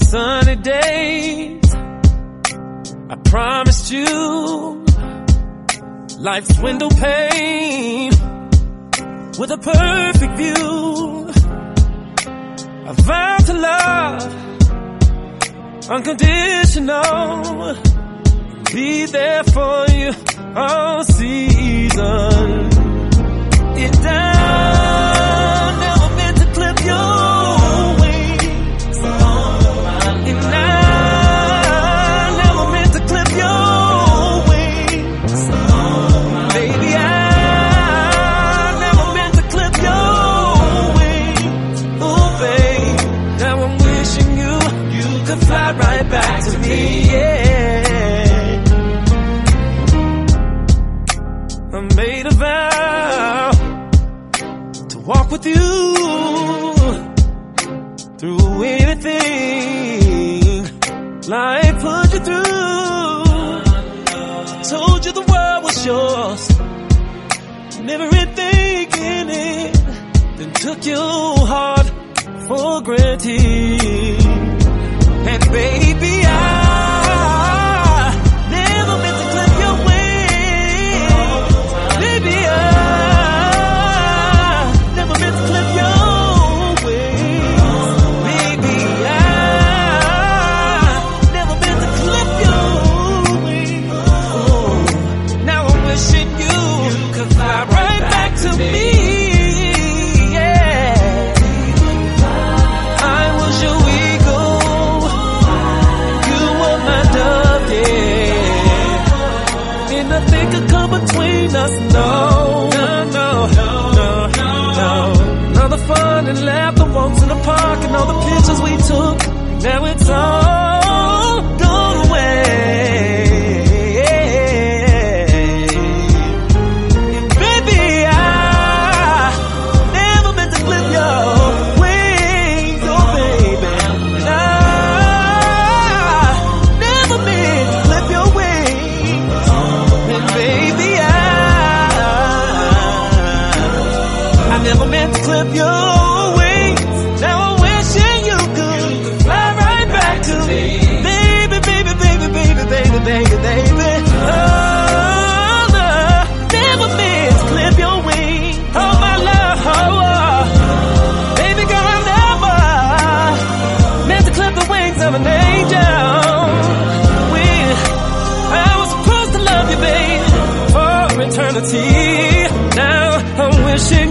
sunny days, I promised you life's window pane with a perfect view. I vowed to love unconditional, be there for you all season. It down, never meant to clip your wings, and I never meant to clip your wings, baby. I never meant to clip your wings, oh babe. Now I'm wishing you could fly right back to me, yeah. I made a vow to walk with you through anything life put you through. Told you the world was yours, and everything in it, then took your heart for granted. And baby, I never meant to clip your wings. Baby, I never meant to clip your wings. Baby, I never meant to clip your wings. Oh, now I'm wishing you could fly right back to me. Nothing could come between us, no. All the fun and laughter, walks in the park, and all the pictures we took, now it's all gone away. And baby, I never meant to clip your wings, oh baby. And I never meant to clip your wings. Baby, I never meant to clip your wings. Now I'm wishing you could fly right back to me. Baby, baby, baby, baby, baby, baby, baby. Oh, no, never meant to clip your wings. Oh, my love, baby girl, I never meant to clip the wings of an angel. When I was supposed to love you, baby, for eternity. Now I'm wishing